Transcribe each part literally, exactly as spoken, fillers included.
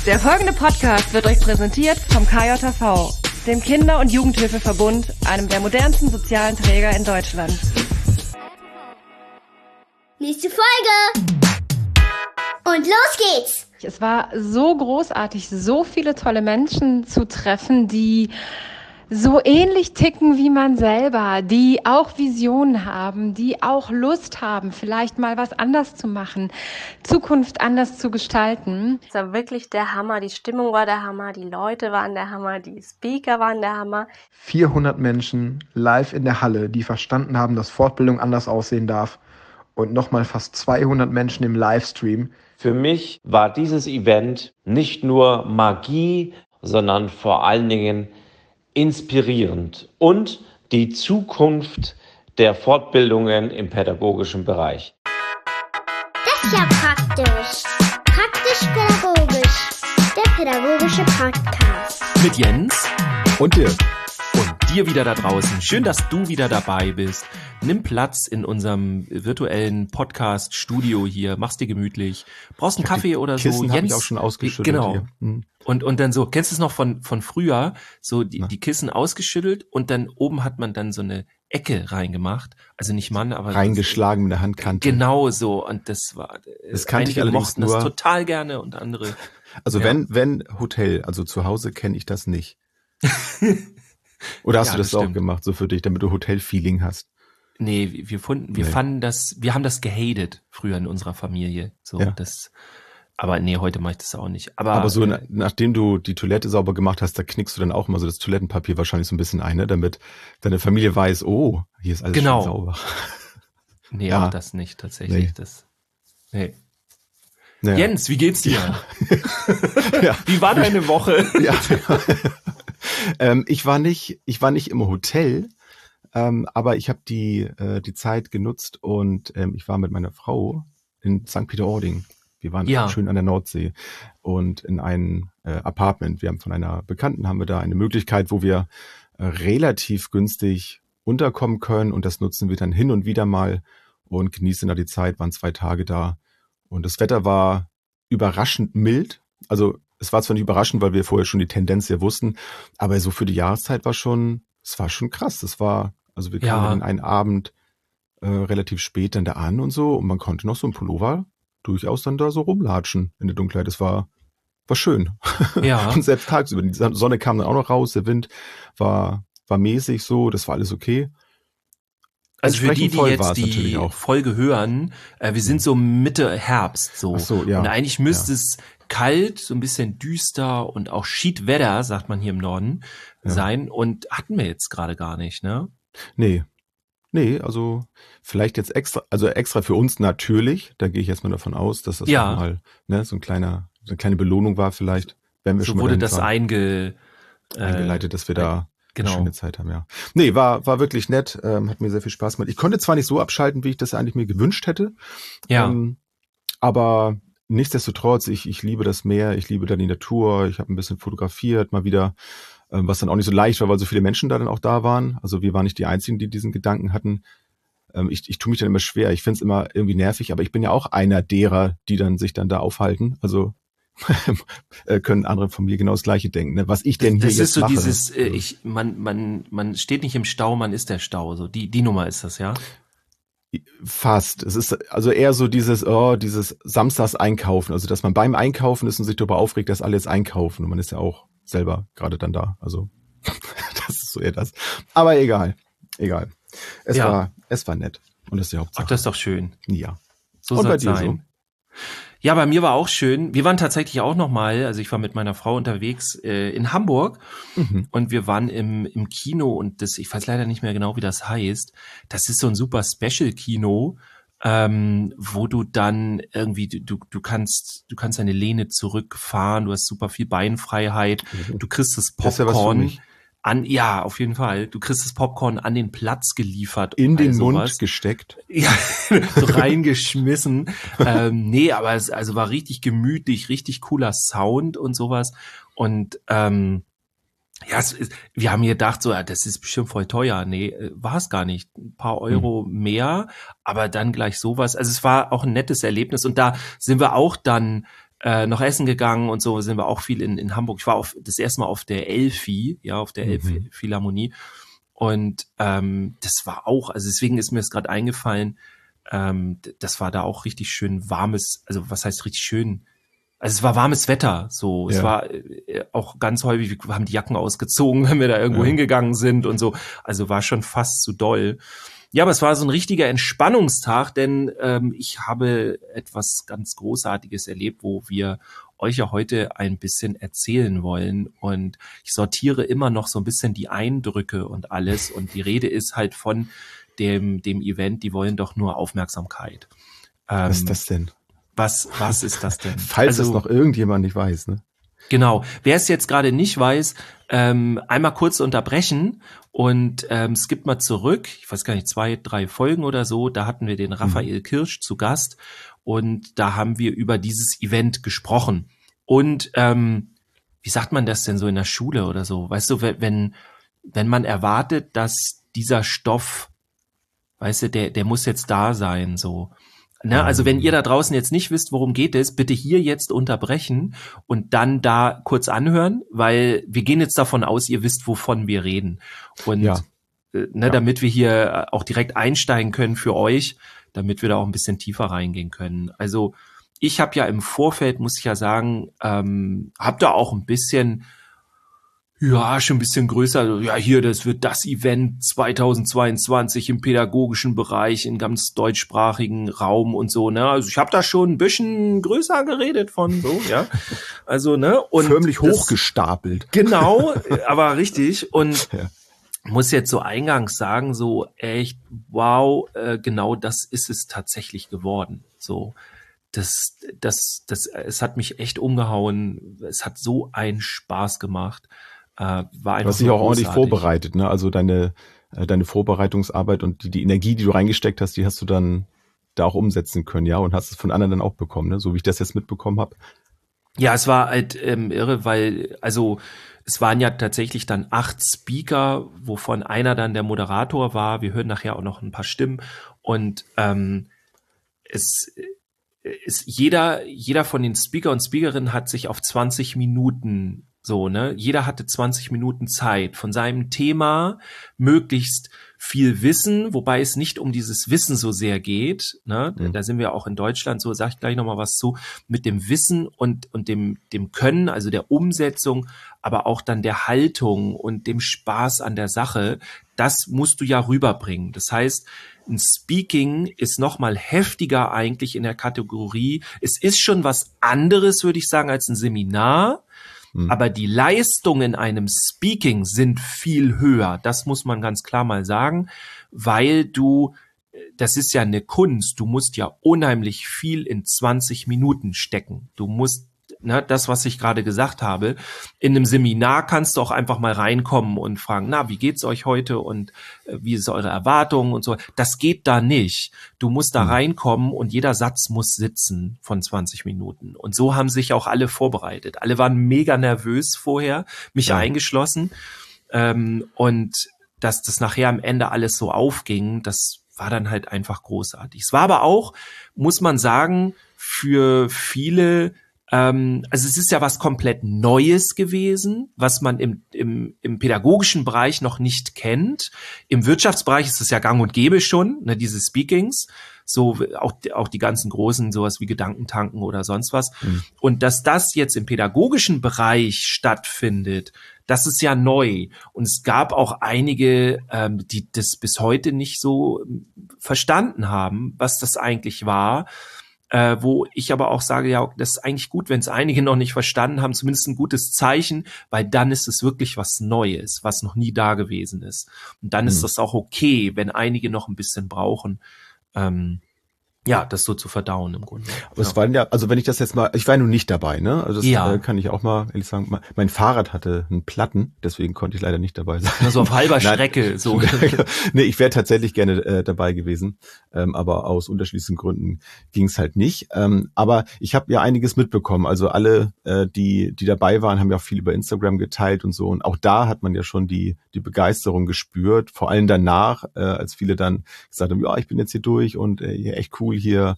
Der folgende Podcast wird euch präsentiert vom K J V, dem Kinder- und Jugendhilfeverbund, einem der modernsten sozialen Träger in Deutschland. Nächste Folge! Und los geht's! Es war so großartig, so viele tolle Menschen zu treffen, die so ähnlich ticken wie man selber, die auch Visionen haben, die auch Lust haben, vielleicht mal was anders zu machen, Zukunft anders zu gestalten. Es war wirklich der Hammer, die Stimmung war der Hammer, die Leute waren der Hammer, die Speaker waren der Hammer. vierhundert Menschen live in der Halle, die verstanden haben, dass Fortbildung anders aussehen darf, und nochmal fast zweihundert Menschen im Livestream. Für mich war dieses Event nicht nur Magie, sondern vor allen Dingen inspirierend und die Zukunft der Fortbildungen im pädagogischen Bereich. Das ist ja praktisch. Praktisch-pädagogisch. Der pädagogische Podcast. Mit Jens und Dirk. Und dir wieder da draußen. Schön, dass du wieder dabei bist. Nimm Platz in unserem virtuellen Podcast-Studio hier. Mach's dir gemütlich. Brauchst einen Kaffee oder so? Kissen habe ich auch schon ausgeschüttelt. Genau. Hier. Hm. Und, und dann so, kennst du es noch von, von früher? So die, die Kissen ausgeschüttelt und dann oben hat man dann so eine Ecke reingemacht. Also nicht Mann, aber reingeschlagen mit der Handkante. Genau so. Und das war, das kannte ich allerdings mochten nur, das total gerne und andere. Also ja. wenn, wenn Hotel, also zu Hause kenne ich das nicht. Oder hast ja, du das, das auch stimmt. gemacht, so für dich, damit du Hotel-Feeling hast? Nee, wir fanden, wir Nee. fanden das, wir haben das gehatet früher in unserer Familie. So, Ja. das, aber nee, heute mache ich das auch nicht. Aber, Aber so, äh, na, nachdem du die Toilette sauber gemacht hast, da knickst du dann auch mal so das Toilettenpapier wahrscheinlich so ein bisschen ein, ne? Damit deine Familie weiß, oh, hier ist alles Genau. schön sauber. nee, ja. auch das nicht tatsächlich. Nee. Das, nee. Naja. Jens, wie geht's dir? Ja. Wie war deine Woche? Ja. ähm, ich war nicht, ich war nicht im Hotel, ähm, aber ich habe die äh, die Zeit genutzt und ähm, ich war mit meiner Frau in Sankt Peter-Ording. Wir waren Ja. schön an der Nordsee und in ein äh, Apartment. Wir haben von einer Bekannten haben wir da eine Möglichkeit, wo wir äh, relativ günstig unterkommen können, und das nutzen wir dann hin und wieder mal und genießen da die Zeit. Waren zwei Tage da und das Wetter war überraschend mild. Also es war zwar nicht überraschend, weil wir vorher schon die Tendenz ja wussten, aber so für die Jahreszeit war schon, es war schon krass. Das war, also wir kamen Ja. dann einen Abend äh, relativ spät dann da an und so, und man konnte noch so ein Pullover durchaus dann da so rumlatschen in der Dunkelheit. Das war, war schön. Ja. Und selbst tagsüber, die Sonne kam dann auch noch raus, der Wind war, war mäßig so, das war alles okay. Also für die, Entsprechend die voll war jetzt es natürlich die auch. Folge hören, äh, wir sind so Mitte Herbst so. Ach so, ja. Und eigentlich müsste Ja. es kalt, so ein bisschen düster und auch Schiedwetter, sagt man hier im Norden, Ja. sein. Und hatten wir jetzt gerade gar nicht, ne? Nee. Nee, also vielleicht jetzt extra, also extra für uns natürlich, da gehe ich jetzt mal davon aus, dass das Ja. nochmal, ne, so ein kleiner, so eine kleine Belohnung war vielleicht, wenn wir So schon mal wurde dahin das fahren, einge, äh, eingeleitet, dass wir da genau. eine schöne Zeit haben, ja. Nee, war, war wirklich nett, ähm, hat mir sehr viel Spaß gemacht. Ich konnte zwar nicht so abschalten, wie ich das eigentlich mir gewünscht hätte, Ja. ähm, aber nichtsdestotrotz, ich, ich liebe das Meer, ich liebe dann die Natur, ich habe ein bisschen fotografiert, mal wieder, ähm, was dann auch nicht so leicht war, weil so viele Menschen da dann auch da waren. Also wir waren nicht die Einzigen, die diesen Gedanken hatten. Ähm, ich, ich tue mich dann immer schwer, ich finde es immer irgendwie nervig, aber ich bin ja auch einer derer, die dann sich dann da aufhalten. Also äh, können andere von mir genau das Gleiche denken, ne? Was ich denn hier Das jetzt ist so mache. dieses, äh, ich, man, man, man steht nicht im Stau, man ist der Stau. So die, die Nummer ist das, ja? Fast. Es ist also eher so dieses, oh, dieses Samstags einkaufen. Also, dass man beim Einkaufen ist und sich darüber aufregt, dass alle jetzt einkaufen. Und man ist ja auch selber gerade dann da. Also, das ist so eher das. Aber egal. Egal. Es Ja. war, es war nett. Und das ist die Hauptsache. Ach, das ist doch schön. Ja. So Und soll bei es dir sein. Ja, bei mir war auch schön. Wir waren tatsächlich auch noch mal, also ich war mit meiner Frau unterwegs äh, in Hamburg Mhm. und wir waren im im Kino und das, ich weiß leider nicht mehr genau, wie das heißt. Das ist so ein super Special-Kino, ähm, wo du dann irgendwie, du du kannst du kannst deine Lehne zurückfahren, du hast super viel Beinfreiheit, du kriegst das Das ist ja was für Popcorn mich. an, ja, auf jeden Fall. Du kriegst das Popcorn an den Platz geliefert. In den all Mund sowas. gesteckt. Ja, so reingeschmissen. ähm, nee, aber es also war richtig gemütlich, richtig cooler Sound und sowas. Und ähm, ja, es ist, wir haben gedacht, so, ja, das ist bestimmt voll teuer. Nee, war es gar nicht. Ein paar Euro Mhm. mehr, aber dann gleich sowas. Also es war auch ein nettes Erlebnis. Und da sind wir auch dann äh, noch essen gegangen und so sind wir auch viel in, in Hamburg. Ich war auf, das erste Mal auf der Elfi, ja, auf der Elfi Mhm. Philharmonie. Und ähm, das war auch, also deswegen ist mir das gerade eingefallen, ähm, d- das war da auch richtig schön warmes, also was heißt richtig schön? Also es war warmes Wetter, so. Es Ja. war äh, auch ganz häufig, wir haben die Jacken ausgezogen, wenn wir da irgendwo Ja. hingegangen sind und so. Also war schon fast zu doll. Ja, aber es war so ein richtiger Entspannungstag, denn ähm, ich habe etwas ganz Großartiges erlebt, wo wir euch ja heute ein bisschen erzählen wollen. Und ich sortiere immer noch so ein bisschen die Eindrücke und alles. Und die Rede ist halt von dem, dem Event, die wollen doch nur Aufmerksamkeit. Ähm, Was ist das denn? Was, was ist das denn? Falls es Also- noch irgendjemand nicht weiß, ne? Genau. Wer es jetzt gerade nicht weiß, ähm, einmal kurz unterbrechen und ähm, skippt mal zurück. Ich weiß gar nicht, zwei, drei Folgen oder so. Da hatten wir den Raphael Kirsch zu Gast und da haben wir über dieses Event gesprochen. Und ähm, wie sagt man das denn so in der Schule oder so? Weißt du, wenn wenn man erwartet, dass dieser Stoff, weißt du, der der muss jetzt da sein, so. Ne, also wenn ihr da draußen jetzt nicht wisst, worum geht es, bitte hier jetzt unterbrechen und dann da kurz anhören, weil wir gehen jetzt davon aus, ihr wisst, wovon wir reden. Und Ja. äh, ne, Ja. damit wir hier auch direkt einsteigen können für euch, damit wir da auch ein bisschen tiefer reingehen können. Also ich habe ja im Vorfeld, muss ich ja sagen, ähm, habe da auch ein bisschen ja, schon ein bisschen größer. Ja, hier, das wird das Event zweitausendzweiundzwanzig im pädagogischen Bereich, in ganz deutschsprachigen Raum und so, ne? Also ich habe da schon ein bisschen größer geredet von so, ja. Also, ne? Und Förmlich das- hochgestapelt. Genau, aber richtig. Und Ja. muss jetzt so eingangs sagen, so echt, wow, äh, genau das ist es tatsächlich geworden. So, das, das, das, es hat mich echt umgehauen. Es hat so einen Spaß gemacht. Äh, war Du einfach hast dich so auch ordentlich großartig. vorbereitet, ne? Also deine, äh, deine Vorbereitungsarbeit und die, die Energie, die du reingesteckt hast, die hast du dann da auch umsetzen können, ja? Und hast es von anderen dann auch bekommen, ne? So wie ich das jetzt mitbekommen habe. Ja, es war halt ähm, irre, weil, also es waren ja tatsächlich dann acht Speaker, wovon einer dann der Moderator war. Wir hören nachher auch noch ein paar Stimmen. Und ähm, es ist jeder, jeder von den Speaker und Speakerinnen hat sich auf zwanzig Minuten so, ne? Jeder hatte zwanzig Minuten Zeit, von seinem Thema möglichst viel Wissen, wobei es nicht um dieses Wissen so sehr geht, ne? Mhm. Da sind wir auch in Deutschland, so sag ich gleich nochmal was zu, mit dem Wissen und, und dem, dem Können, also der Umsetzung, aber auch dann der Haltung und dem Spaß an der Sache, das musst du ja rüberbringen. Das heißt, ein Speaking ist noch mal heftiger eigentlich in der Kategorie. Es ist schon was anderes, würde ich sagen, als ein Seminar. Mhm. Aber die Leistungen in einem Speaking sind viel höher. Das muss man ganz klar mal sagen, weil du, das ist ja eine Kunst. Du musst ja unheimlich viel in zwanzig Minuten stecken. Du musst, ne, das, was ich gerade gesagt habe, in einem Seminar kannst du auch einfach mal reinkommen und fragen, na, wie geht's euch heute und äh, wie ist eure Erwartung und so. Das geht da nicht. Du musst da Mhm. reinkommen und jeder Satz muss sitzen von zwanzig Minuten. Und so haben sich auch alle vorbereitet. Alle waren mega nervös vorher, mich Ja. eingeschlossen. Ähm, und dass das nachher am Ende alles so aufging, das war dann halt einfach großartig. Es war aber auch, muss man sagen, für viele, ähm, also es ist ja was komplett Neues gewesen, was man im, im, im pädagogischen Bereich noch nicht kennt. Im Wirtschaftsbereich ist es ja gang und gäbe schon, ne, diese Speakings, so auch, auch die ganzen großen, sowas wie Gedankentanken oder sonst was. Mhm. Und dass das jetzt im pädagogischen Bereich stattfindet, das ist ja neu. Und es gab auch einige, ähm, die das bis heute nicht so ähm, verstanden haben, was das eigentlich war. Äh, wo ich aber auch sage, ja, das ist eigentlich gut, wenn es einige noch nicht verstanden haben, zumindest ein gutes Zeichen, weil dann ist es wirklich was Neues, was noch nie da gewesen ist. Und dann ist Mhm. das auch okay, wenn einige noch ein bisschen brauchen, ähm, ja, das so zu verdauen im Grunde. Aber es waren ja, also wenn ich das jetzt mal, ich war ja nun nicht dabei, ne? Also das Ja. äh, kann ich auch mal ehrlich sagen. Mein- Mein Fahrrad hatte einen Platten, deswegen konnte ich leider nicht dabei sein. Also auf halber Nein. Strecke, so. Nee, ich wäre tatsächlich gerne äh, dabei gewesen, ähm, aber aus unterschiedlichen Gründen ging es halt nicht. Ähm, aber ich habe ja einiges mitbekommen. Also alle, äh, die die dabei waren, haben ja auch viel über Instagram geteilt und so. Und auch da hat man ja schon die die Begeisterung gespürt. Vor allem danach, äh, als viele dann gesagt haben, ja, ich bin jetzt hier durch und äh, hier echt cool hier.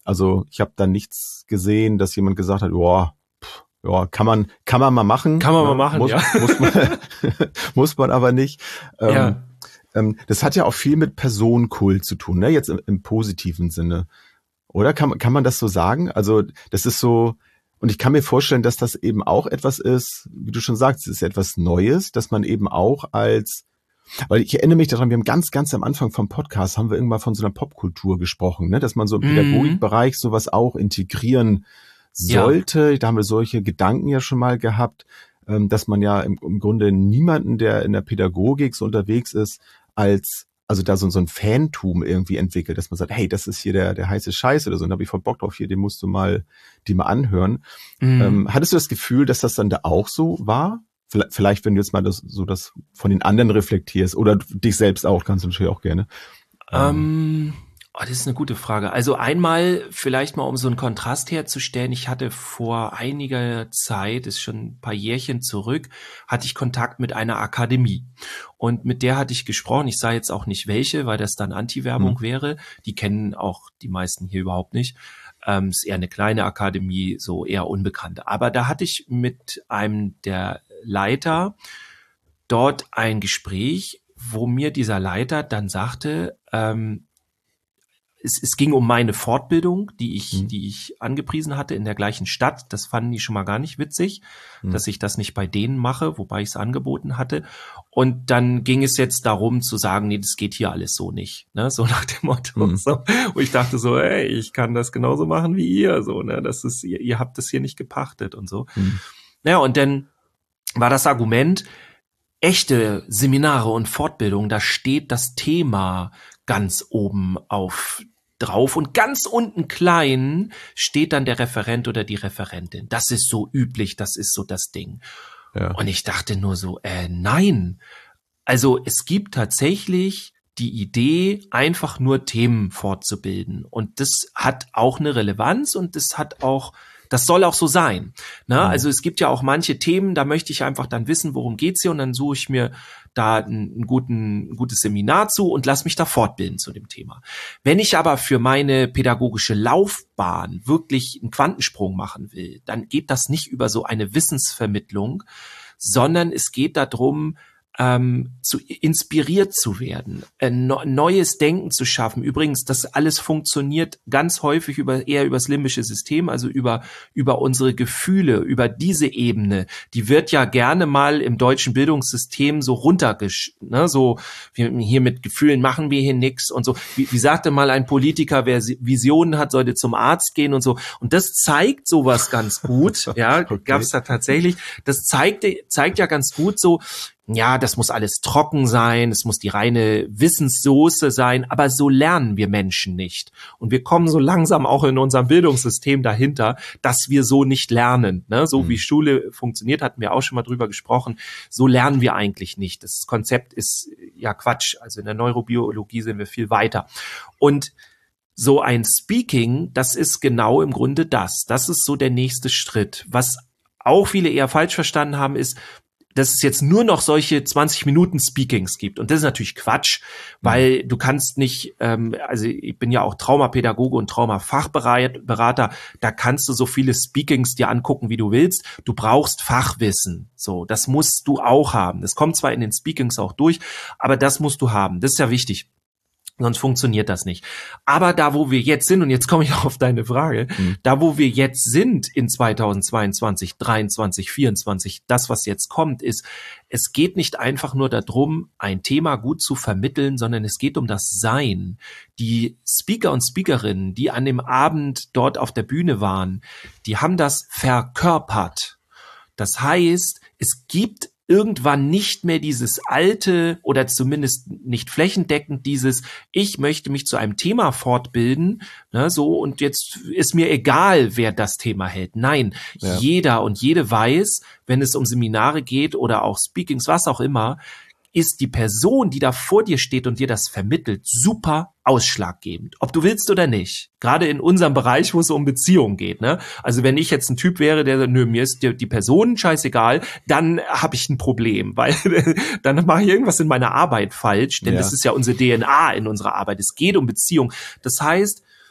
Also ich habe da nichts gesehen, dass jemand gesagt hat, boah, ja, kann man, kann man mal machen. Kann man mal machen, muss, ja. Muss man, muss man aber nicht. Ähm, Ja. ähm, das hat ja auch viel mit Personenkult zu tun, ne? Jetzt im, im positiven Sinne. Oder kann, kann man das so sagen? Also das ist so, und ich kann mir vorstellen, dass das eben auch etwas ist, wie du schon sagst, es ist etwas Neues, dass man eben auch als, weil ich erinnere mich daran, wir haben ganz, ganz am Anfang vom Podcast, haben wir irgendwann von so einer Popkultur gesprochen, ne? Dass man so im Mhm. Pädagogikbereich sowas auch integrieren sollte. Ja. Da haben wir solche Gedanken ja schon mal gehabt, dass man ja im, im Grunde niemanden, der in der Pädagogik so unterwegs ist, als, also da so, so ein Fantum irgendwie entwickelt, dass man sagt, hey, das ist hier der, der heiße Scheiß oder so, und da habe ich voll Bock drauf, hier, den musst du mal, die mal anhören. Mhm. Ähm, hattest du das Gefühl, dass das dann da auch so war? Vielleicht, vielleicht wenn du jetzt mal das, so das von den anderen reflektierst oder dich selbst auch, kannst du natürlich auch gerne. Ähm, oh, das ist eine gute Frage. Also einmal vielleicht mal, um so einen Kontrast herzustellen. Ich hatte vor einiger Zeit, ist schon ein paar Jährchen zurück, hatte ich Kontakt mit einer Akademie. Und mit der hatte ich gesprochen. Ich sage jetzt auch nicht welche, weil das dann Anti-Werbung mhm. wäre. Die kennen auch die meisten hier überhaupt nicht. Ähm, ist eher eine kleine Akademie, so eher unbekannte. Aber da hatte ich mit einem der Leiter dort ein Gespräch, wo mir dieser Leiter dann sagte, ähm, Es, es ging um meine Fortbildung, die ich, mhm. die ich angepriesen hatte in der gleichen Stadt. Das fanden die schon mal gar nicht witzig, mhm. dass ich das nicht bei denen mache, wobei ich es angeboten hatte. Und dann ging es jetzt darum zu sagen, nee, das geht hier alles so nicht, ne, so nach dem Motto. Mhm. So. Und ich dachte so, ey, ich kann das genauso machen wie ihr, so, ne, das ist, ihr, ihr habt das hier nicht gepachtet und so. Mhm. Naja, und dann war das Argument, echte Seminare und Fortbildungen, da steht das Thema ganz oben auf drauf und ganz unten klein steht dann der Referent oder die Referentin. Das ist so üblich, das ist so das Ding. Ja. Und ich dachte nur so, äh, nein. Also es gibt tatsächlich die Idee, einfach nur Themen fortzubilden. Und das hat auch eine Relevanz und das hat auch Das soll auch so sein. Ne? Mhm. Also es gibt ja auch manche Themen, da möchte ich einfach dann wissen, worum geht's hier, und dann suche ich mir da ein, guten, ein gutes Seminar zu und lass mich da fortbilden zu dem Thema. Wenn ich aber für meine pädagogische Laufbahn wirklich einen Quantensprung machen will, dann geht das nicht über so eine Wissensvermittlung, sondern es geht darum, Ähm, zu inspiriert zu werden, ein no, neues Denken zu schaffen. Übrigens, das alles funktioniert ganz häufig über eher über das limbische System, also über über unsere Gefühle, über diese Ebene. Die wird ja gerne mal im deutschen Bildungssystem so runtergesch, ne, so wir, hier mit Gefühlen machen wir hier nix und so. Wie, wie sagte mal ein Politiker, wer Visionen hat, sollte zum Arzt gehen und so. Und das zeigt sowas ganz gut. Ja, okay. Gab's da tatsächlich. Das zeigt zeigt ja ganz gut so. Ja, das muss alles trocken sein, es muss die reine Wissenssoße sein, aber so lernen wir Menschen nicht. Und wir kommen so langsam auch in unserem Bildungssystem dahinter, dass wir so nicht lernen. Ne? So mhm. wie Schule funktioniert, hatten wir auch schon mal drüber gesprochen, so lernen wir eigentlich nicht. Das Konzept ist ja Quatsch, also in der Neurobiologie sind wir viel weiter. Und so ein Speaking, das ist genau im Grunde das. Das ist so der nächste Schritt. Was auch viele eher falsch verstanden haben, ist, dass es jetzt nur noch solche zwanzig Minuten Speakings gibt. Und das ist natürlich Quatsch, weil du kannst nicht, ähm, also ich bin ja auch Traumapädagoge und Traumafachberater, da kannst du so viele Speakings dir angucken, wie du willst. Du brauchst Fachwissen. So, das musst du auch haben. Das kommt zwar in den Speakings auch durch, aber das musst du haben. Das ist ja wichtig. Sonst funktioniert das nicht. Aber da, wo wir jetzt sind, und jetzt komme ich auf deine Frage, mhm. da, wo wir jetzt sind in zweitausendzweiundzwanzig, dreiundzwanzig, vierundzwanzig, das, was jetzt kommt, ist, es geht nicht einfach nur darum, ein Thema gut zu vermitteln, sondern es geht um das Sein. Die Speaker und Speakerinnen, die an dem Abend dort auf der Bühne waren, die haben das verkörpert. Das heißt, es gibt irgendwann nicht mehr dieses alte oder zumindest nicht flächendeckend dieses, ich möchte mich zu einem Thema fortbilden, ne, so, und jetzt ist mir egal, wer das Thema hält. Nein, ja. Jeder und jede weiß, wenn es um Seminare geht oder auch Speakings, was auch immer, ist die Person, die da vor dir steht und dir das vermittelt, super ausschlaggebend. Ob du willst oder nicht. Gerade in unserem Bereich, wo es um Beziehungen geht. Ne? Also wenn ich jetzt ein Typ wäre, der sagt, nö, mir ist die, die Person scheißegal, dann habe ich ein Problem, weil dann mache ich irgendwas in meiner Arbeit falsch, denn ja. das ist ja unsere D N A in unserer Arbeit. Es geht um Beziehung. Das heißt,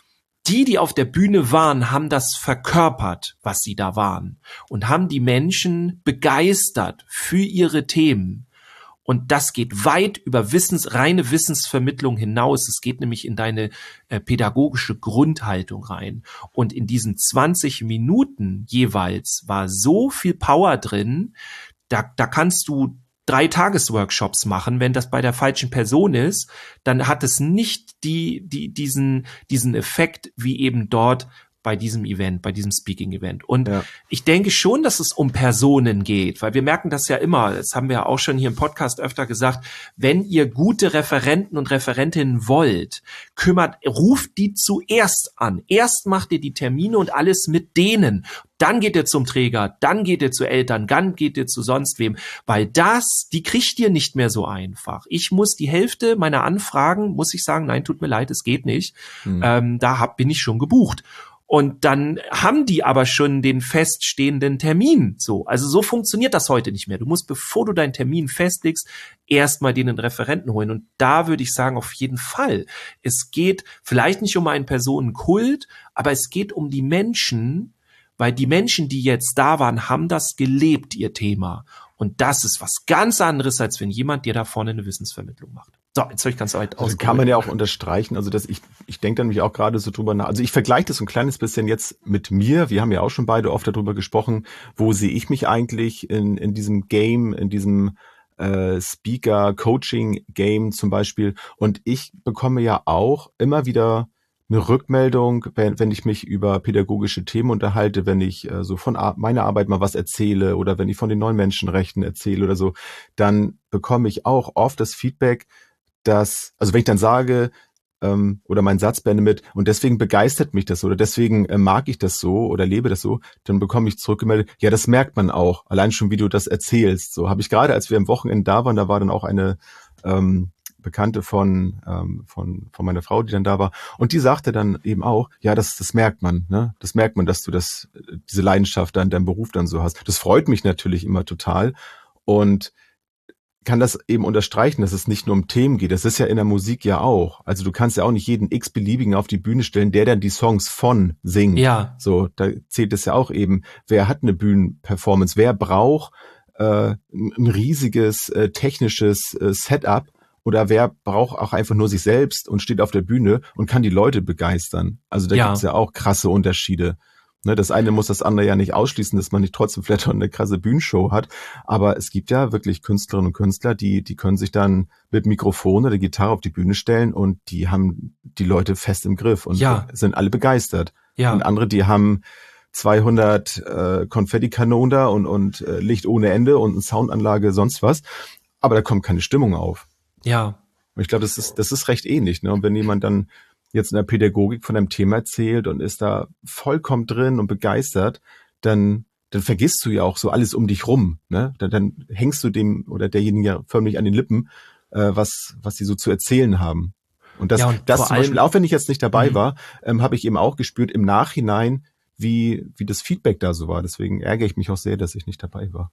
die, die auf der Bühne waren, haben das verkörpert, was sie da waren und haben die Menschen begeistert für ihre Themen. Und das geht weit über Wissens, reine Wissensvermittlung hinaus. Es geht nämlich in deine äh, pädagogische Grundhaltung rein. Und in diesen zwanzig Minuten jeweils war so viel Power drin, da, da kannst du drei Tagesworkshops machen. Wenn das bei der falschen Person ist, dann hat es nicht die, die, diesen, diesen Effekt wie eben dort bei diesem Event, bei diesem Speaking-Event. Und ja. ich denke schon, dass es um Personen geht, weil wir merken das ja immer, das haben wir auch schon hier im Podcast öfter gesagt, wenn ihr gute Referenten und Referentinnen wollt, kümmert, ruft die zuerst an. Erst macht ihr die Termine und alles mit denen. Dann geht ihr zum Träger, dann geht ihr zu Eltern, dann geht ihr zu sonst wem, weil das, die kriegt ihr nicht mehr so einfach. Ich muss die Hälfte meiner Anfragen, muss ich sagen, nein, tut mir leid, es geht nicht. Hm. Ähm, da hab, bin ich schon gebucht. Und dann haben die aber schon den feststehenden Termin. So, also so funktioniert das heute nicht mehr. Du musst, bevor du deinen Termin festlegst, erstmal den Referenten holen. Und da würde ich sagen, auf jeden Fall. Es geht vielleicht nicht um einen Personenkult, aber es geht um die Menschen, weil die Menschen, die jetzt da waren, haben das gelebt, ihr Thema. Und das ist was ganz anderes, als wenn jemand dir da vorne eine Wissensvermittlung macht. So, jetzt habe ich ganz weit aus. Also kann man ja auch unterstreichen, also dass ich, ich denke dann mich auch gerade so drüber nach, also ich vergleiche das so ein kleines bisschen jetzt mit mir, wir haben ja auch schon beide oft darüber gesprochen, wo sehe ich mich eigentlich in, in diesem Game, in diesem äh, Speaker-Coaching-Game zum Beispiel, und ich bekomme ja auch immer wieder eine Rückmeldung, wenn, wenn ich mich über pädagogische Themen unterhalte, wenn ich äh, so von Ar- meiner Arbeit mal was erzähle oder wenn ich von den neuen Menschenrechten erzähle oder so, dann bekomme ich auch oft das Feedback, dass, also wenn ich dann sage, ähm, oder meinen Satz beende mit, und deswegen begeistert mich das so, oder deswegen äh, mag ich das so oder lebe das so, dann bekomme ich zurückgemeldet, ja, das merkt man auch, allein schon, wie du das erzählst. So habe ich gerade, als wir am Wochenende da waren, da war dann auch eine ähm, Bekannte von, ähm, von, von meiner Frau, die dann da war, und die sagte dann eben auch, ja, das, das merkt man, ne, das merkt man, dass du das, diese Leidenschaft da in deinem Beruf dann so hast. Das freut mich natürlich immer total, und kann das eben unterstreichen, dass es nicht nur um Themen geht. Das ist ja in der Musik ja auch. Also du kannst ja auch nicht jeden x-beliebigen auf die Bühne stellen, der dann die Songs von singt. Ja. So, da zählt es ja auch eben, wer hat eine Bühnenperformance, wer braucht äh, ein riesiges äh, technisches äh, Setup, oder wer braucht auch einfach nur sich selbst und steht auf der Bühne und kann die Leute begeistern. Also da ja. gibt's ja auch krasse Unterschiede. Ne, das eine muss das andere ja nicht ausschließen, dass man nicht trotzdem vielleicht eine krasse Bühnenshow hat. Aber es gibt ja wirklich Künstlerinnen und Künstler, die die können sich dann mit Mikrofon oder Gitarre auf die Bühne stellen und die haben die Leute fest im Griff und ja. sind alle begeistert. Ja. Und andere, die haben zweihundert äh, Konfettikanonen da und, und äh, Licht ohne Ende und eine Soundanlage, sonst was. Aber da kommt keine Stimmung auf. Ja. Und ich glaube, das ist das ist recht ähnlich. Ne? Und wenn jemand dann jetzt in der Pädagogik von einem Thema erzählt und ist da vollkommen drin und begeistert, dann dann vergisst du ja auch so alles um dich rum. Ne? Dann, dann hängst du dem oder derjenigen ja förmlich an den Lippen, äh, was was die so zu erzählen haben. Und das, ja, und das zum Beispiel, auch wenn ich jetzt nicht dabei mhm. war, ähm, habe ich eben auch gespürt im Nachhinein, wie wie das Feedback da so war. Deswegen ärgere ich mich auch sehr, dass ich nicht dabei war.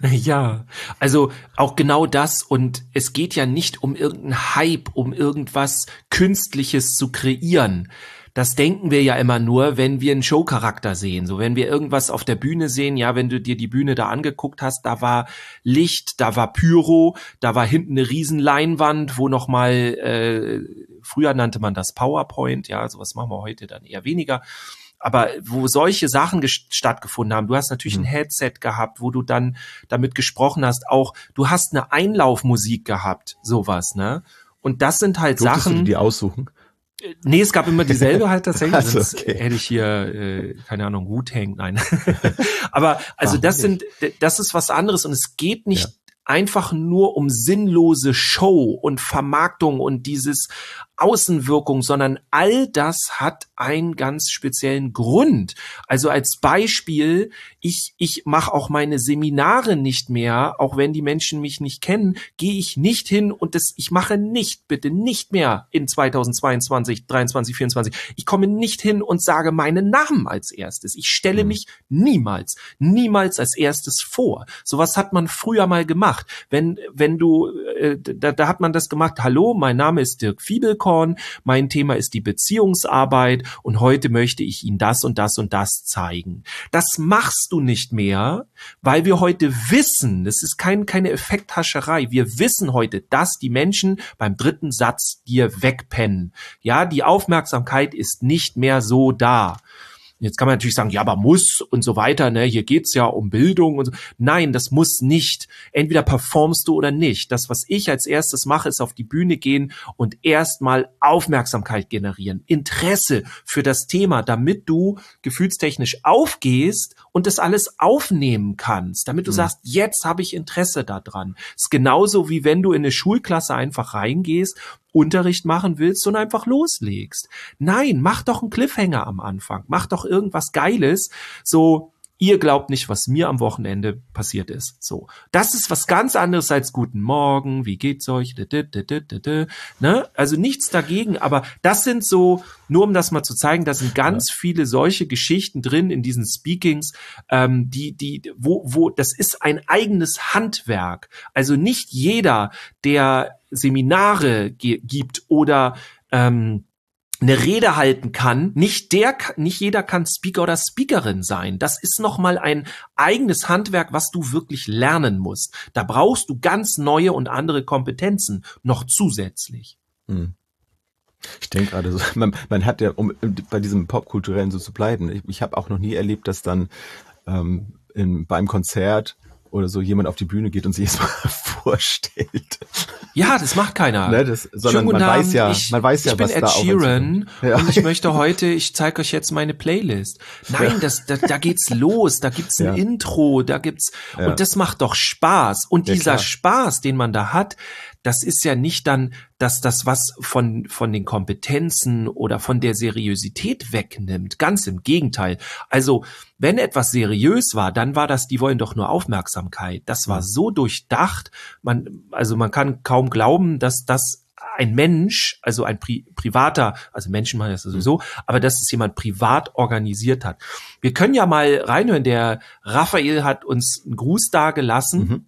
Ja, also auch genau das. Und es geht ja nicht um irgendeinen Hype, um irgendwas Künstliches zu kreieren. Das denken wir ja immer nur, wenn wir einen Showcharakter sehen. So, wenn wir irgendwas auf der Bühne sehen, ja, wenn du dir die Bühne da angeguckt hast, da war Licht, da war Pyro, da war hinten eine riesen Leinwand, wo nochmal, äh, früher nannte man das PowerPoint, ja, sowas machen wir heute dann eher weniger. Aber wo solche Sachen gest- stattgefunden haben, du hast natürlich mhm. ein Headset gehabt, wo du dann damit gesprochen hast, auch du hast eine Einlaufmusik gehabt, sowas, ne? Und das sind halt Durftest Sachen. du die aussuchen? Nee, es gab immer dieselbe halt tatsächlich. Also, Sonst okay. hätte ich hier, äh, keine Ahnung, Wu-Tang, nein. Aber also das sind, das ist was anderes und es geht nicht ja. einfach nur um sinnlose Show und Vermarktung und dieses Außenwirkung, sondern all das hat einen ganz speziellen Grund. Also als Beispiel, ich ich mache auch meine Seminare nicht mehr, auch wenn die Menschen mich nicht kennen, gehe ich nicht hin und das ich mache nicht, bitte nicht mehr in zweitausendzweiundzwanzig, dreiundzwanzig, vierundzwanzig. Ich komme nicht hin und sage meinen Namen als erstes. Ich stelle mhm. mich niemals, niemals als erstes vor. Sowas hat man früher mal gemacht. Wenn wenn du, äh, da, da hat man das gemacht, hallo, mein Name ist Dirk Fiebel, Popcorn, mein Thema ist die Beziehungsarbeit und heute möchte ich Ihnen das und das und das zeigen. Das machst du nicht mehr, weil wir heute wissen, das ist kein, keine Effekthascherei, wir wissen heute, dass die Menschen beim dritten Satz dir wegpennen. Ja, die Aufmerksamkeit ist nicht mehr so da. Jetzt kann man natürlich sagen, ja, aber muss und so weiter, ne, hier geht's ja um Bildung und so. Nein, das muss nicht. Entweder performst du oder nicht. Das, was ich als erstes mache, ist auf die Bühne gehen und erstmal Aufmerksamkeit generieren, Interesse für das Thema, damit du gefühlstechnisch aufgehst und das alles aufnehmen kannst, damit du mhm. sagst, jetzt habe ich Interesse daran. Ist genauso wie wenn du in eine Schulklasse einfach reingehst, Unterricht machen willst und einfach loslegst. Nein, mach doch einen Cliffhanger am Anfang. Mach doch irgendwas Geiles. So, ihr glaubt nicht, was mir am Wochenende passiert ist. So, das ist was ganz anderes als Guten Morgen, wie geht's euch? Ne? Also nichts dagegen, aber das sind so, nur um das mal zu zeigen, da sind ganz ja. viele solche Geschichten drin in diesen Speakings, ähm, die, die, wo, wo, das ist ein eigenes Handwerk. Also nicht jeder, der Seminare ge- gibt oder ähm, eine Rede halten kann, nicht der, nicht jeder kann Speaker oder Speakerin sein. Das ist nochmal ein eigenes Handwerk, was du wirklich lernen musst. Da brauchst du ganz neue und andere Kompetenzen noch zusätzlich. Hm. Ich denke gerade so, man, man hat ja, um bei diesem Popkulturellen so zu bleiben, ich, ich habe auch noch nie erlebt, dass dann ähm, in, beim Konzert oder so jemand auf die Bühne geht und sich jetzt mal vorstellt. Ja, das macht keiner. Ne, das, sondern man weiß ja, ich, man weiß ja, ich bin was Ed da Sheeran ja. und ich möchte heute, ich zeige euch jetzt meine Playlist. Nein, ja. das, da, da geht's los, da gibt's ein ja. Intro, da gibt's, ja. und das macht doch Spaß. Und ja, dieser klar. Spaß, den man da hat, das ist ja nicht dann, dass das was von, von den Kompetenzen oder von der Seriosität wegnimmt. Ganz im Gegenteil. Also, wenn etwas seriös war, dann war das, die wollen doch nur Aufmerksamkeit. Das war so durchdacht. Man, also man kann kaum glauben, dass das ein Mensch, also ein Pri- privater, also Menschen machen das sowieso, aber dass es jemand privat organisiert hat. Wir können ja mal reinhören. Der Raphael hat uns einen Gruß da gelassen. Mhm.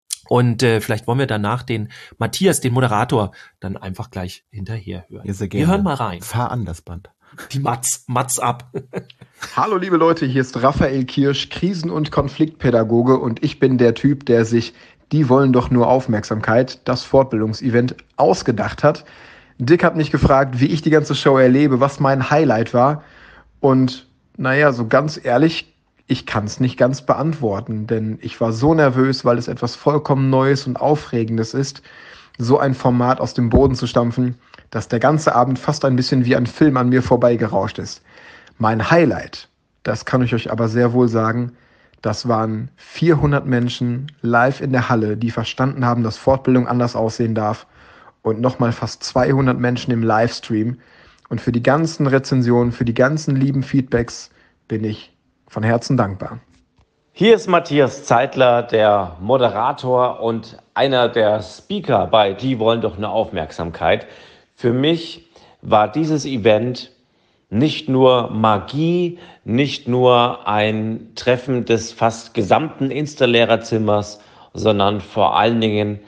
Und äh, vielleicht wollen wir danach den Matthias, den Moderator, dann einfach gleich hinterher hören. Ja, sehr gerne. Wir hören mal rein. Fahr an das Band. Die Matz, Matz ab. Hallo liebe Leute, hier ist Raphael Kirsch, Krisen- und Konfliktpädagoge und ich bin der Typ, der sich Die wollen doch nur Aufmerksamkeit, das Fortbildungsevent, ausgedacht hat. Dick hat mich gefragt, wie ich die ganze Show erlebe, was mein Highlight war. Und naja, so ganz ehrlich, ich kann es nicht ganz beantworten, denn ich war so nervös, weil es etwas vollkommen Neues und Aufregendes ist, so ein Format aus dem Boden zu stampfen, dass der ganze Abend fast ein bisschen wie ein Film an mir vorbeigerauscht ist. Mein Highlight, das kann ich euch aber sehr wohl sagen, das waren vierhundert Menschen live in der Halle, die verstanden haben, dass Fortbildung anders aussehen darf und nochmal fast zweihundert Menschen im Livestream. Und für die ganzen Rezensionen, für die ganzen lieben Feedbacks bin ich von Herzen dankbar. Hier ist Matthias Zeitler, der Moderator und einer der Speaker bei Die wollen doch nur Aufmerksamkeit. Für mich war dieses Event nicht nur Magie, nicht nur ein Treffen des fast gesamten Insta-Lehrerzimmers, sondern vor allen Dingen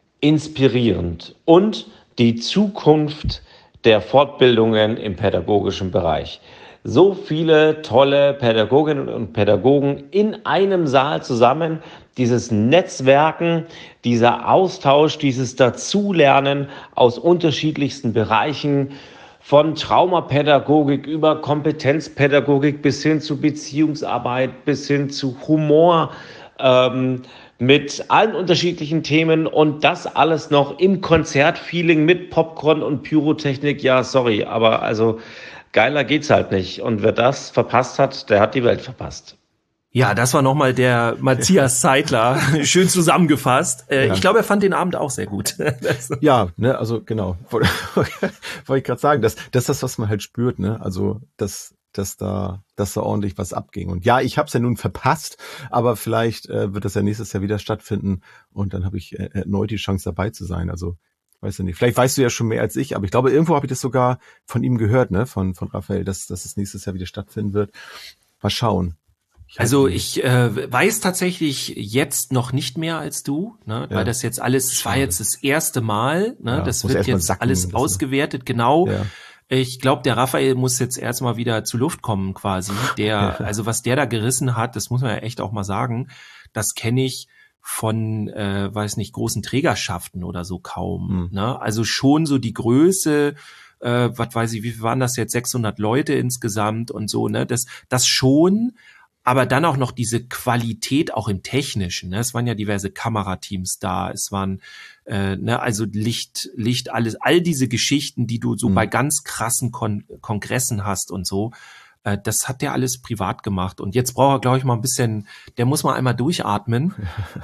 inspirierend und die Zukunft der Fortbildungen im pädagogischen Bereich. So viele tolle Pädagoginnen und Pädagogen in einem Saal zusammen, dieses Netzwerken, dieser Austausch, dieses Dazulernen aus unterschiedlichsten Bereichen, von Traumapädagogik über Kompetenzpädagogik bis hin zu Beziehungsarbeit, bis hin zu Humor, ähm, mit allen unterschiedlichen Themen und das alles noch im Konzertfeeling mit Popcorn und Pyrotechnik. Ja, sorry, aber also geiler geht's halt nicht. Und wer das verpasst hat, der hat die Welt verpasst. Ja, das war nochmal der Matthias Zeitler, schön zusammengefasst. Äh, ja. Ich glaube, er fand den Abend auch sehr gut. Ja, ne, also genau, wollte wollt ich gerade sagen, das, das ist das, was man halt spürt, ne, also dass, dass da, dass da ordentlich was abging. Und ja, ich habe es ja nun verpasst, aber vielleicht äh, wird das ja nächstes Jahr wieder stattfinden und dann habe ich äh, erneut die Chance dabei zu sein. Also weiß ja nicht, vielleicht weißt du ja schon mehr als ich, aber ich glaube, irgendwo habe ich das sogar von ihm gehört, ne, von von Raphael, dass, dass es nächstes Jahr wieder stattfinden wird. Mal schauen. Also ich äh, weiß tatsächlich jetzt noch nicht mehr als du, ne, ja. weil das jetzt alles, es war jetzt das erste Mal, ne, ja, das wird jetzt alles lassen. Ausgewertet, genau. Ja. Ich glaube, der Raphael muss jetzt erstmal wieder zu Luft kommen quasi. Der, ja. also was der da gerissen hat, das muss man ja echt auch mal sagen, das kenne ich von, äh, weiß nicht, großen Trägerschaften oder so kaum. Mhm. Ne? Also schon so die Größe, äh, was weiß ich, wie viel waren das jetzt, sechshundert Leute insgesamt und so, ne, das, das schon. Aber dann auch noch diese Qualität auch im Technischen. Ne? Es waren ja diverse Kamerateams da, es waren äh, ne, also Licht, Licht, alles, all diese Geschichten, die du so mhm. bei ganz krassen Kon- Kongressen hast und so. Äh, das hat der alles privat gemacht. Und jetzt braucht er, glaube ich, mal ein bisschen, der muss mal einmal durchatmen.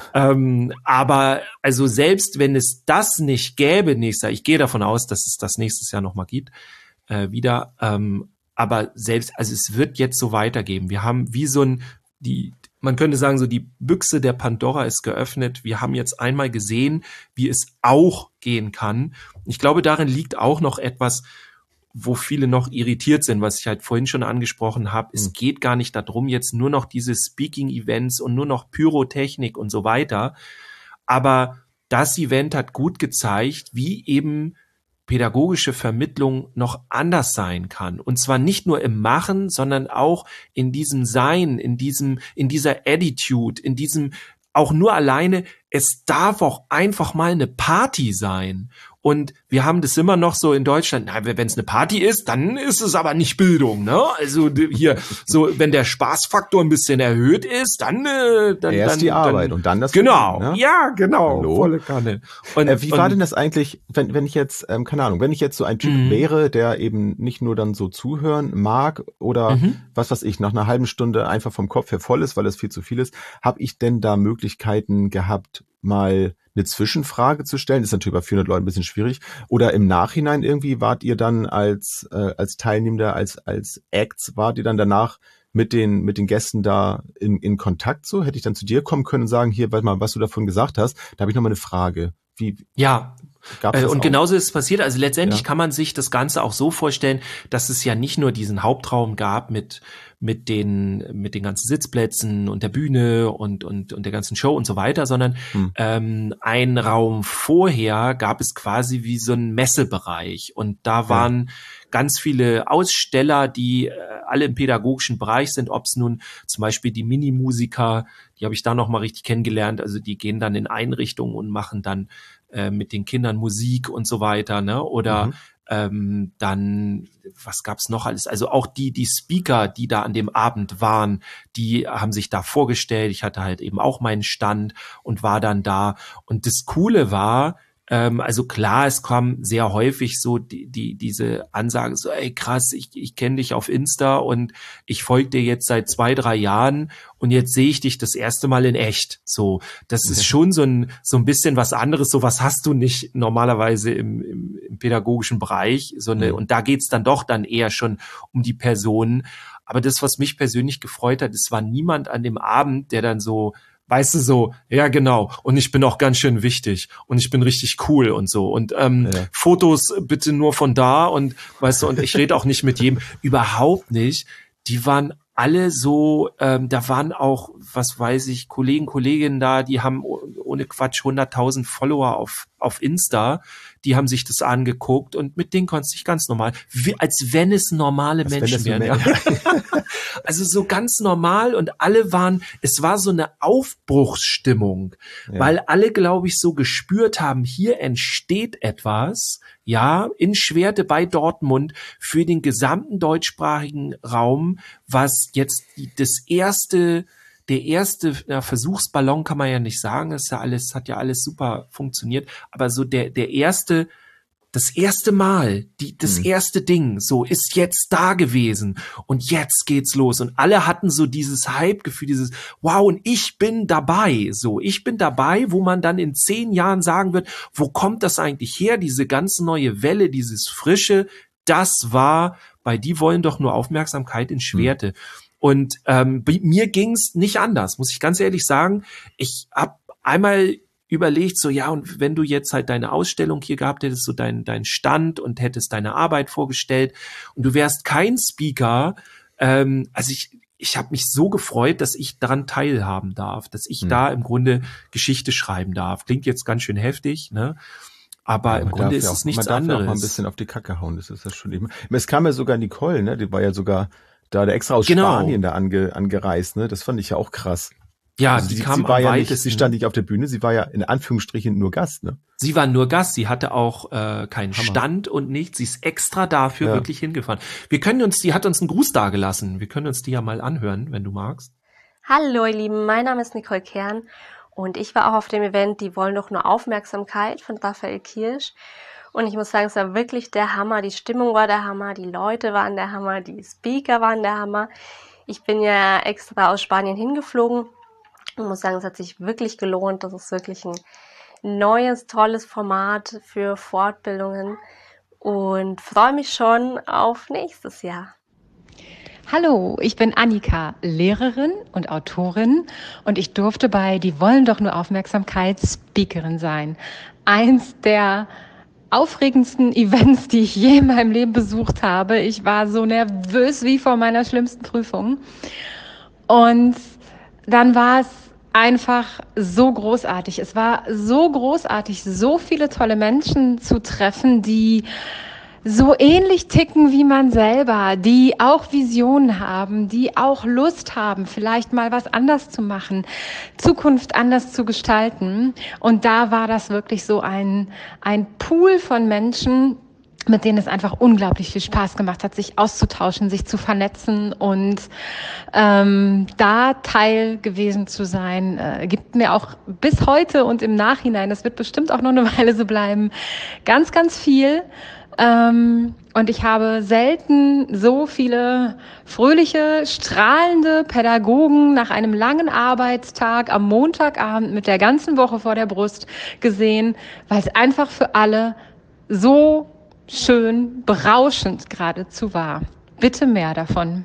ähm, aber also selbst wenn es das nicht gäbe, nächstes Jahr, ich gehe davon aus, dass es das nächstes Jahr nochmal gibt, äh, wieder, ähm, aber selbst, also es wird jetzt so weitergehen. Wir haben wie so ein, die, man könnte sagen, so die Büchse der Pandora ist geöffnet. Wir haben jetzt einmal gesehen, wie es auch gehen kann. Ich glaube, darin liegt auch noch etwas, wo viele noch irritiert sind, was ich halt vorhin schon angesprochen habe. Es mhm. geht gar nicht darum, jetzt nur noch diese Speaking-Events und nur noch Pyrotechnik und so weiter. Aber das Event hat gut gezeigt, wie eben pädagogische Vermittlung noch anders sein kann. Und zwar nicht nur im Machen, sondern auch in diesem Sein, in diesem, in dieser Attitude, in diesem auch nur alleine, es darf auch einfach mal eine Party sein. Und wir haben das immer noch so in Deutschland, na, wenn es eine Party ist, dann ist es aber nicht Bildung, ne? Also hier, so wenn der Spaßfaktor ein bisschen erhöht ist, dann äh, dann erst dann, die Arbeit dann, und dann das genau, Bildung, ne? Ja, genau, Hallo? Volle Kanne. Und, äh, wie und, war denn das eigentlich, wenn wenn ich jetzt, ähm, keine Ahnung, wenn ich jetzt so ein Typ mhm. wäre, der eben nicht nur dann so zuhören mag oder mhm. was weiß ich, nach einer halben Stunde einfach vom Kopf her voll ist, weil es viel zu viel ist, habe ich denn da Möglichkeiten gehabt, mal eine Zwischenfrage zu stellen? Ist natürlich bei vierhundert Leuten ein bisschen schwierig. Oder im Nachhinein irgendwie wart ihr dann als äh, als Teilnehmender, als als Acts, wart ihr dann danach mit den mit den Gästen da in in Kontakt so? Hätte ich dann zu dir kommen können und sagen, hier, warte mal, was du davon gesagt hast, da habe ich noch mal eine Frage. Wie ja. Gab's das und auch? genauso ist es passiert. Also letztendlich ja. kann man sich das Ganze auch so vorstellen, dass es ja nicht nur diesen Hauptraum gab mit mit den mit den ganzen Sitzplätzen und der Bühne und und und der ganzen Show und so weiter, sondern hm. ähm, ein Raum vorher gab es quasi wie so ein Messebereich und da waren ja. ganz viele Aussteller, die äh, alle im pädagogischen Bereich sind, ob es nun zum Beispiel die Minimusiker, die habe ich da noch mal richtig kennengelernt, also die gehen dann in Einrichtungen und machen dann äh, mit den Kindern Musik und so weiter, ne? Oder mhm. ähm, dann, was gab's noch alles? Also auch die die Speaker, die da an dem Abend waren, die haben sich da vorgestellt. Ich hatte halt eben auch meinen Stand und war dann da. Und das Coole war, Ähm, also klar, es kam sehr häufig so die, die diese Ansage so, ey krass, ich, ich kenne dich auf Insta und ich folge dir jetzt seit zwei, drei Jahren und jetzt sehe ich dich das erste Mal in echt. So, das ist schon so ein so ein bisschen was anderes. So was hast du nicht normalerweise im, im, im pädagogischen Bereich. So eine, mhm. Und da geht's dann doch dann eher schon um die Personen. Aber das, was mich persönlich gefreut hat, es war niemand an dem Abend, der dann so, weißt du, so, ja genau, und ich bin auch ganz schön wichtig und ich bin richtig cool und so und ähm, ja. Fotos bitte nur von da und weißt du, und ich rede auch nicht mit jedem, überhaupt nicht, die waren alle so, ähm, da waren auch, was weiß ich, Kollegen, Kolleginnen da, die haben ohne Quatsch hunderttausend Follower auf auf Insta, die haben sich das angeguckt und mit denen konntest du dich ganz normal, wie, als wenn es normale als Menschen wären. Ja. Also so ganz normal und alle waren, es war so eine Aufbruchsstimmung, ja. Weil alle, glaube ich, so gespürt haben, hier entsteht etwas, ja, in Schwerte bei Dortmund für den gesamten deutschsprachigen Raum, was jetzt das erste Der erste ja, Versuchsballon kann man ja nicht sagen, ist ja alles, hat ja alles super funktioniert, aber so der der erste, das erste Mal, die das mhm. erste Ding, so ist jetzt da gewesen und jetzt geht's los und alle hatten so dieses Hype-Gefühl, dieses wow und ich bin dabei, so ich bin dabei, wo man dann in zehn Jahren sagen wird, wo kommt das eigentlich her, diese ganz neue Welle, dieses Frische, das war bei Die wollen doch nur Aufmerksamkeit in Schwerte. Mhm. Und ähm, mir ging's nicht anders, muss ich ganz ehrlich sagen. Ich habe einmal überlegt, so ja, und wenn du jetzt halt deine Ausstellung hier gehabt hättest, so dein dein Stand und hättest deine Arbeit vorgestellt und du wärst kein Speaker, ähm, also ich ich habe mich so gefreut, dass ich daran teilhaben darf, dass ich Mhm. da im Grunde Geschichte schreiben darf. Klingt jetzt ganz schön heftig, ne? Aber Ja, im man Grunde darf ist ja es auch, nichts man darf ja auch mal ein anderes. bisschen auf die Kacke hauen, das ist ja schon eben. Es kam ja sogar Nicole, ne? Die war ja sogar da der extra aus Genau. Spanien da ange, angereist, ne? Das fand ich ja auch krass. Ja, Also die sie, kam sie war am ja nicht, weitesten. sie stand nicht auf der Bühne, sie war ja in Anführungsstrichen nur Gast, ne? Sie war nur Gast, sie hatte auch äh, keinen Hammer. Stand und nichts. Sie ist extra dafür Ja. wirklich hingefahren. Wir können uns, die hat uns einen Gruß dagelassen. Wir können uns die ja mal anhören, wenn du magst. Hallo ihr Lieben, mein Name ist Nicole Kern und ich war auch auf dem Event Die wollen doch nur Aufmerksamkeit von Raphael Kirsch. Und ich muss sagen, es war wirklich der Hammer. Die Stimmung war der Hammer, die Leute waren der Hammer, die Speaker waren der Hammer. Ich bin ja extra aus Spanien hingeflogen und muss sagen, es hat sich wirklich gelohnt. Das ist wirklich ein neues, tolles Format für Fortbildungen und freue mich schon auf nächstes Jahr. Hallo, ich bin Annika, Lehrerin und Autorin und ich durfte bei Die wollen doch nur Aufmerksamkeit Speakerin sein. Eins der aufregendsten Events, die ich je in meinem Leben besucht habe. Ich war so nervös wie vor meiner schlimmsten Prüfung. Und dann war es einfach so großartig. Es war so großartig, so viele tolle Menschen zu treffen, die so ähnlich ticken wie man selber, die auch Visionen haben, die auch Lust haben, vielleicht mal was anders zu machen, Zukunft anders zu gestalten. Und da war das wirklich so ein, ein Pool von Menschen, mit denen es einfach unglaublich viel Spaß gemacht hat, sich auszutauschen, sich zu vernetzen und ähm, da Teil gewesen zu sein, äh, gibt mir auch bis heute und im Nachhinein, das wird bestimmt auch noch eine Weile so bleiben, ganz, ganz viel. Ähm, und ich habe selten so viele fröhliche, strahlende Pädagogen nach einem langen Arbeitstag am Montagabend mit der ganzen Woche vor der Brust gesehen, weil es einfach für alle so schön, berauschend geradezu war. Bitte mehr davon.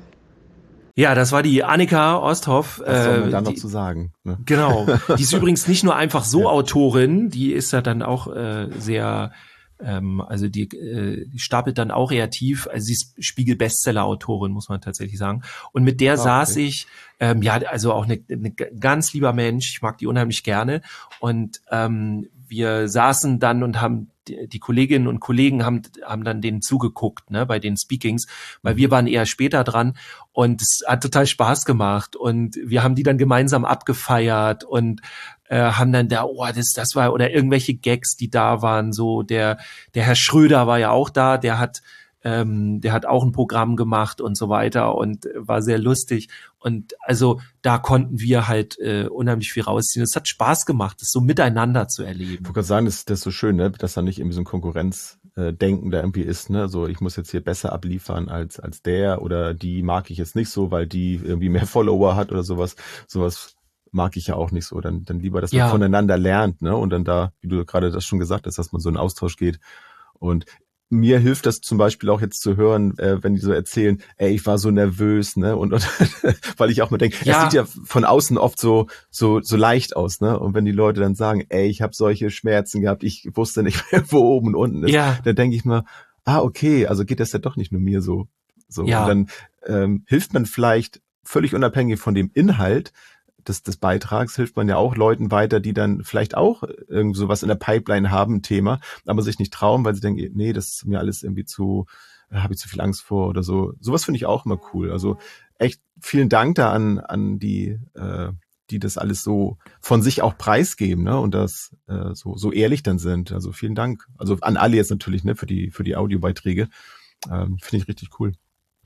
Ja, das war die Annika Osthoff. Was soll man äh, da noch die, zu sagen? Ne? Genau. Die ist übrigens nicht nur einfach so Ja. Autorin, die ist ja dann auch äh, sehr, ähm, also die, äh, die stapelt dann auch eher tief. Also sie ist Spiegel-Bestseller-Autorin, muss man tatsächlich sagen. Und mit der Ah, saß okay. ich, ähm, ja, also auch eine, eine ganz lieber Mensch. Ich mag die unheimlich gerne. Und ähm, wir saßen dann und haben die, die Kolleginnen und Kollegen haben haben dann denen zugeguckt, ne, bei den Speakings, weil wir waren eher später dran und es hat total Spaß gemacht und wir haben die dann gemeinsam abgefeiert und äh, haben dann da, oh, das das war, oder irgendwelche Gags, die da waren, so der der Herr Schröder war ja auch da, der hat ähm, der hat auch ein Programm gemacht und so weiter und war sehr lustig. Und also da konnten wir halt äh, unheimlich viel rausziehen. Es hat Spaß gemacht, das so miteinander zu erleben. Ich wollte gerade sagen, das, das ist so schön, ne? Dass da nicht irgendwie so ein Konkurrenzdenken da irgendwie ist, ne? So, ich muss jetzt hier besser abliefern als als der oder die mag ich jetzt nicht so, weil die irgendwie mehr Follower hat oder sowas. Sowas mag ich ja auch nicht so. Dann, dann lieber, dass man Ja. voneinander lernt, ne? Und dann da, wie du gerade das schon gesagt hast, dass man so in Austausch geht. Und mir hilft das zum Beispiel auch jetzt zu hören, äh, wenn die so erzählen, ey, ich war so nervös, ne, und, und weil ich auch mir denke, es Ja. sieht ja von außen oft so so so leicht aus, ne, und wenn die Leute dann sagen, ey, ich habe solche Schmerzen gehabt, ich wusste nicht mehr, wo oben und unten ist, Ja. dann denke ich mir, ah, okay, also geht das ja doch nicht nur mir so, so, Ja. und dann ähm, hilft man vielleicht völlig unabhängig von dem Inhalt des, des Beitrags, hilft man ja auch Leuten weiter, die dann vielleicht auch irgend sowas in der Pipeline haben, ein Thema, aber sich nicht trauen, weil sie denken, nee, das ist mir alles irgendwie zu, da habe ich zu viel Angst vor oder so. Sowas finde ich auch immer cool. Also echt vielen Dank da an, an die, äh, die das alles so von sich auch preisgeben, ne, und das äh, so, so ehrlich dann sind. Also vielen Dank. Also an alle jetzt natürlich, ne, für die, für die Audiobeiträge. Ähm, finde ich richtig cool.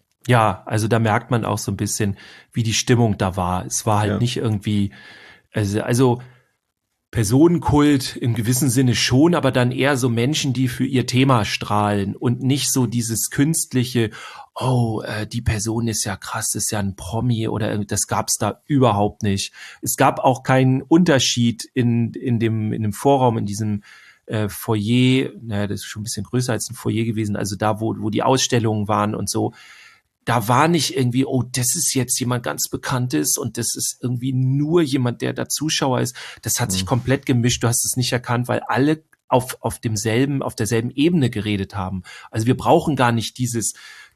Ja, also da merkt man auch so ein bisschen, wie die Stimmung da war. Es war halt Ja. nicht irgendwie, also, also Personenkult im gewissen Sinne schon, aber dann eher so Menschen, die für ihr Thema strahlen und nicht so dieses künstliche, oh, äh, die Person ist ja krass, ist ja ein Promi oder irgend- das gab's da überhaupt nicht. Es gab auch keinen Unterschied in in dem in dem Vorraum, in diesem äh, Foyer, naja, das ist schon ein bisschen größer als ein Foyer gewesen, also da, wo wo die Ausstellungen waren und so. Da war nicht irgendwie, oh, das ist jetzt jemand ganz Bekanntes und das ist irgendwie nur jemand, der da Zuschauer ist. Das hat sich Mhm. komplett gemischt. Du hast es nicht erkannt, weil alle auf, auf demselben, auf derselben Ebene geredet haben. Also wir brauchen gar nicht dieses,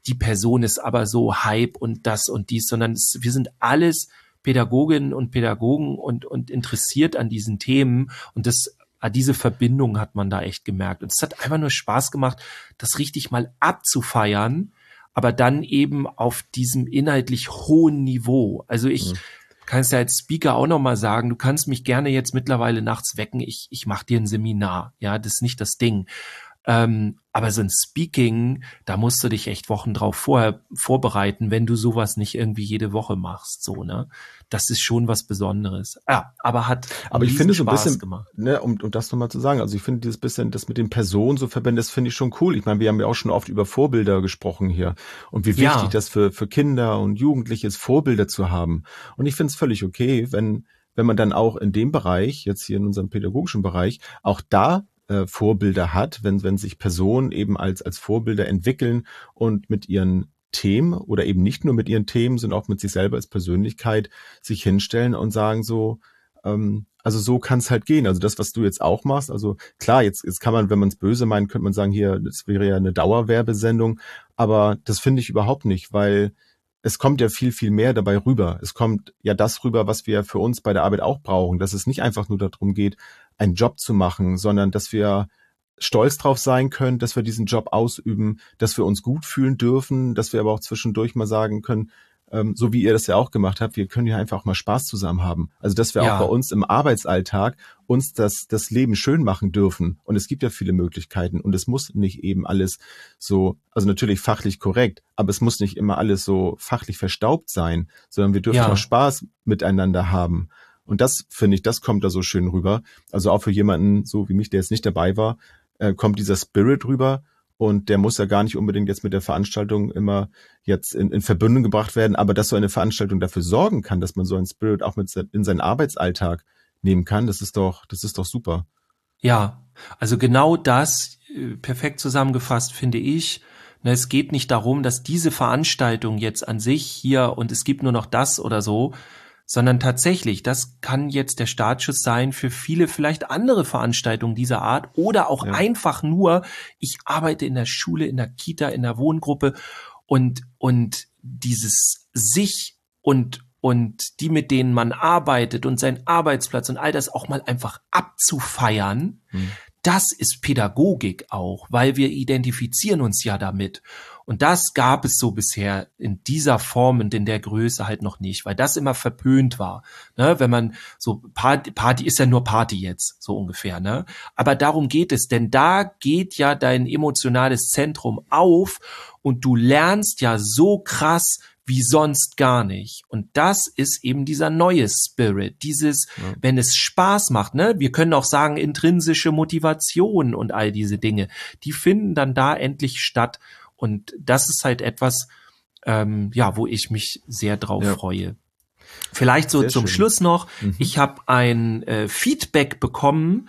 die Person ist aber so Hype und das und dies, sondern es, wir sind alles Pädagoginnen und Pädagogen und, und interessiert an diesen Themen und das, diese Verbindung hat man da echt gemerkt. Und es hat einfach nur Spaß gemacht, das richtig mal abzufeiern, aber dann eben auf diesem inhaltlich hohen Niveau. Also ich mhm. kann es ja als Speaker auch nochmal sagen, du kannst mich gerne jetzt mittlerweile nachts wecken, ich, ich mache dir ein Seminar. Ja, das ist nicht das Ding. Ähm, aber so ein Speaking, da musst du dich echt Wochen drauf vorher vorbereiten, wenn du sowas nicht irgendwie jede Woche machst, so, ne? Das ist schon was Besonderes. Ja, aber hat aber ich finde so ein bisschen, gemacht. Ne, um, um das nochmal zu sagen, also ich finde dieses bisschen, das mit den Personen so verbinden, das finde ich schon cool. Ich meine, wir haben ja auch schon oft über Vorbilder gesprochen hier und wie wichtig Ja. das für, für Kinder und Jugendliche ist, Vorbilder zu haben. Und ich finde es völlig okay, wenn, wenn man dann auch in dem Bereich, jetzt hier in unserem pädagogischen Bereich, auch da äh, Vorbilder hat, wenn, wenn sich Personen eben als, als Vorbilder entwickeln und mit ihren Themen oder eben nicht nur mit ihren Themen, sondern auch mit sich selber als Persönlichkeit sich hinstellen und sagen so, ähm, also so kann es halt gehen. Also das, was du jetzt auch machst, also klar, jetzt, jetzt kann man, wenn man es böse meint, könnte man sagen, hier, das wäre ja eine Dauerwerbesendung, aber das finde ich überhaupt nicht, weil es kommt ja viel, viel mehr dabei rüber. Es kommt ja das rüber, was wir für uns bei der Arbeit auch brauchen, dass es nicht einfach nur darum geht, einen Job zu machen, sondern dass wir stolz drauf sein können, dass wir diesen Job ausüben, dass wir uns gut fühlen dürfen, dass wir aber auch zwischendurch mal sagen können, ähm, so wie ihr das ja auch gemacht habt, wir können ja einfach auch mal Spaß zusammen haben. Also dass wir Ja. auch bei uns im Arbeitsalltag uns das, das Leben schön machen dürfen. Und es gibt ja viele Möglichkeiten und es muss nicht eben alles so, also natürlich fachlich korrekt, aber es muss nicht immer alles so fachlich verstaubt sein, sondern wir dürfen Ja. auch Spaß miteinander haben. Und das, finde ich, das kommt da so schön rüber. Also auch für jemanden, so wie mich, der jetzt nicht dabei war, äh, kommt dieser Spirit rüber und der muss ja gar nicht unbedingt jetzt mit der Veranstaltung immer jetzt in, in Verbindung gebracht werden, aber dass so eine Veranstaltung dafür sorgen kann, dass man so einen Spirit auch mit in seinen Arbeitsalltag nehmen kann, das ist doch, das ist doch super. Ja, also genau das, äh, perfekt zusammengefasst, finde ich. Ne, es geht nicht darum, dass diese Veranstaltung jetzt an sich hier und es gibt nur noch das oder so, sondern tatsächlich, das kann jetzt der Startschuss sein für viele vielleicht andere Veranstaltungen dieser Art oder auch Ja. einfach nur, ich arbeite in der Schule, in der Kita, in der Wohngruppe und, und dieses sich und, und die, mit denen man arbeitet und seinen Arbeitsplatz und all das auch mal einfach abzufeiern, Hm. das ist Pädagogik auch, weil wir identifizieren uns ja damit. Und das gab es so bisher in dieser Form und in der Größe halt noch nicht, weil das immer verpönt war. Ne? Wenn man so, Party, Party ist ja nur Party jetzt, so ungefähr. Ne? Aber darum geht es, denn da geht ja dein emotionales Zentrum auf und du lernst ja so krass wie sonst gar nicht. Und das ist eben dieser neue Spirit, dieses, Ja. wenn es Spaß macht, ne? Wir können auch sagen, intrinsische Motivation und all diese Dinge, die finden dann da endlich statt. Und das ist halt etwas, ähm, ja, wo ich mich sehr drauf Ja. freue. Vielleicht so Sehr zum schön. Schluss noch, Mhm. ich habe ein äh, Feedback bekommen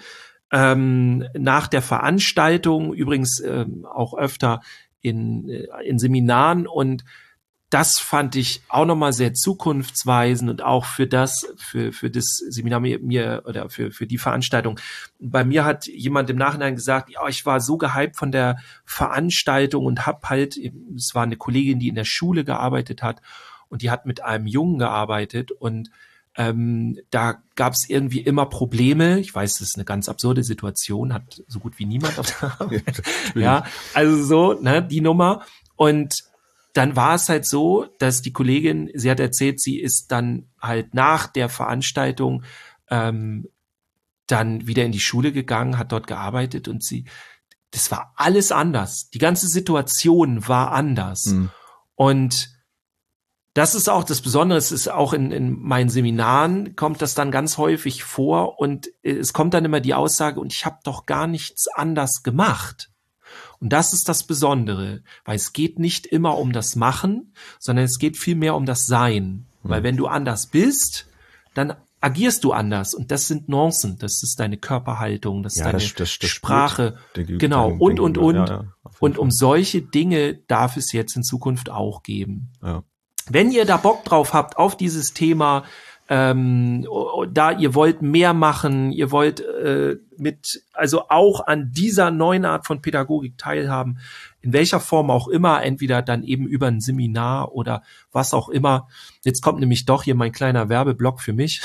ähm, nach der Veranstaltung, übrigens ähm, auch öfter in, äh, in Seminaren und das fand ich auch nochmal sehr zukunftsweisend und auch für das, für, für das Seminar mir, mir oder für, für die Veranstaltung. Bei mir hat jemand im Nachhinein gesagt, ja, ich war so gehypt von der Veranstaltung und hab halt, es war eine Kollegin, die in der Schule gearbeitet hat und die hat mit einem Jungen gearbeitet und ähm, da gab es irgendwie immer Probleme. Ich weiß, das ist eine ganz absurde Situation, hat so gut wie niemand auf der Arbeit. Ja, also so, ne, die Nummer. Und dann war es halt so, dass die Kollegin, sie hat erzählt, sie ist dann halt nach der Veranstaltung ähm, dann wieder in die Schule gegangen, hat dort gearbeitet und sie, das war alles anders. Die ganze Situation war anders. Mhm. Und das ist auch das Besondere, es ist auch in, in meinen Seminaren kommt das dann ganz häufig vor und es kommt dann immer die Aussage, und ich habe doch gar nichts anders gemacht. Und das ist das Besondere, weil es geht nicht immer um das Machen, sondern es geht vielmehr um das Sein. Mhm. Weil wenn du anders bist, dann agierst du anders und das sind Nuancen, das ist deine Körperhaltung, das ist Ja, deine das- das- das Sprache, spürt der- genau, dein und, und, Gegenüber. und. Ja, ja, auf jeden Und um Fall. solche Dinge darf es jetzt in Zukunft auch geben. Ja. Wenn ihr da Bock drauf habt auf dieses Thema, ähm, da ihr wollt mehr machen, ihr wollt äh, mit, also auch an dieser neuen Art von Pädagogik teilhaben, in welcher Form auch immer, entweder dann eben über ein Seminar oder was auch immer. Jetzt kommt nämlich doch hier mein kleiner Werbeblock für mich.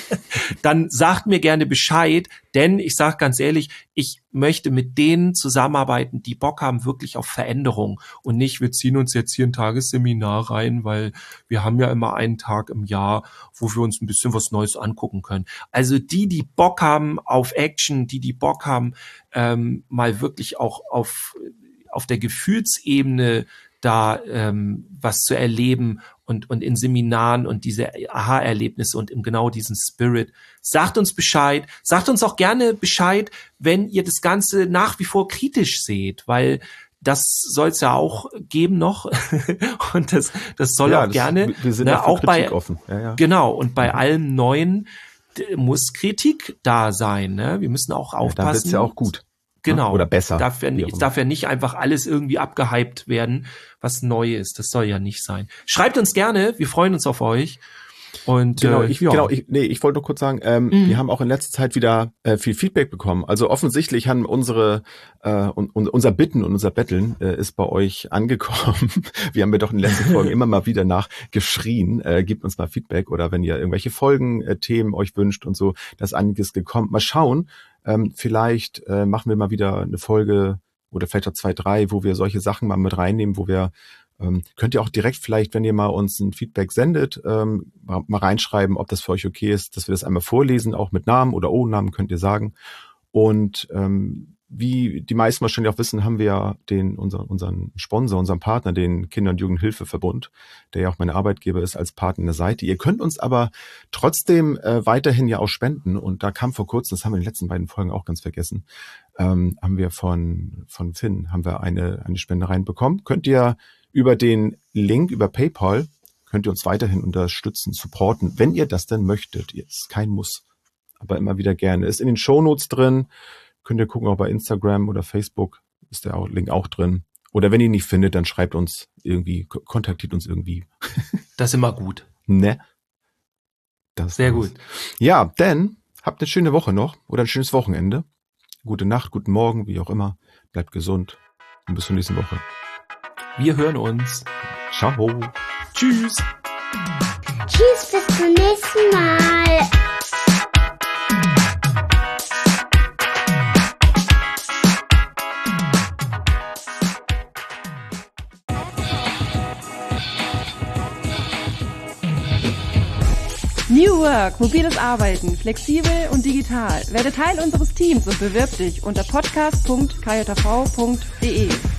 Dann sagt mir gerne Bescheid, denn ich sage ganz ehrlich, ich möchte mit denen zusammenarbeiten, die Bock haben wirklich auf Veränderung und nicht, wir ziehen uns jetzt hier ein Tagesseminar rein, weil wir haben ja immer einen Tag im Jahr, wo wir uns ein bisschen was Neues angucken können. Also die, die Bock haben auf Action, die, die Bock haben, ähm, mal wirklich auch auf, auf der Gefühlsebene da ähm, was zu erleben und und in Seminaren und diese Aha-Erlebnisse und im genau diesen Spirit. Sagt uns Bescheid. Sagt uns auch gerne Bescheid, wenn ihr das Ganze nach wie vor kritisch seht, weil das soll es ja auch geben noch und das das soll ja, auch das, gerne wir sind ne, auch bei offen. Ja, ja. Genau, und bei allem Neuen muss Kritik da sein, ne? Wir müssen auch aufpassen. Ja, dann wird's ja auch gut. Genau. Oder besser. Darf ja, es darf ja nicht einfach alles irgendwie abgehypt werden, was neu ist. Das soll ja nicht sein. Schreibt uns gerne, wir freuen uns auf euch. Und genau, äh, ich, ja. genau, ich, nee, ich wollte nur kurz sagen, ähm, mhm. wir haben auch in letzter Zeit wieder äh, viel Feedback bekommen. Also offensichtlich haben unsere äh, und, und unser Bitten und unser Betteln äh, ist bei euch angekommen. Wir haben ja doch in den letzten Folgen immer mal wieder nachgeschrien. Äh, gebt uns mal Feedback oder wenn ihr irgendwelche Folgen, äh, Themen euch wünscht und so, da ist einiges gekommen. Mal schauen, ähm, vielleicht äh, machen wir mal wieder eine Folge oder vielleicht auch zwei, drei, wo wir solche Sachen mal mit reinnehmen, wo wir Ähm, könnt ihr auch direkt vielleicht, wenn ihr mal uns ein Feedback sendet, ähm, mal, mal reinschreiben, ob das für euch okay ist, dass wir das einmal vorlesen, auch mit Namen oder ohne Namen könnt ihr sagen. Und ähm, wie die meisten wahrscheinlich auch wissen, haben wir ja den unser, unseren Sponsor, unseren Partner, den Kinder- und Jugendhilfeverbund, der ja auch meine Arbeitgeber ist, als Partner der Seite. Ihr könnt uns aber trotzdem äh, weiterhin ja auch spenden. Und da kam vor kurzem, das haben wir in den letzten beiden Folgen auch ganz vergessen, ähm, haben wir von von Finn haben wir eine eine Spende reinbekommen. Könnt ihr über den Link, über PayPal, könnt ihr uns weiterhin unterstützen, supporten, wenn ihr das denn möchtet. Jetzt kein Muss, aber immer wieder gerne. Ist in den Shownotes drin. Könnt ihr gucken, auch bei Instagram oder Facebook ist der Link auch drin. Oder wenn ihr ihn nicht findet, dann schreibt uns irgendwie, kontaktiert uns irgendwie. Das ist immer gut. Ne? Das Sehr war's. gut. Ja, denn habt eine schöne Woche noch oder ein schönes Wochenende. Gute Nacht, guten Morgen, wie auch immer. Bleibt gesund und bis zur nächsten Woche. Wir hören uns. Ciao. Tschüss. Tschüss, bis zum nächsten Mal. New Work, mobiles Arbeiten, flexibel und digital. Werde Teil unseres Teams und bewirb dich unter podcast punkt k j v punkt d e.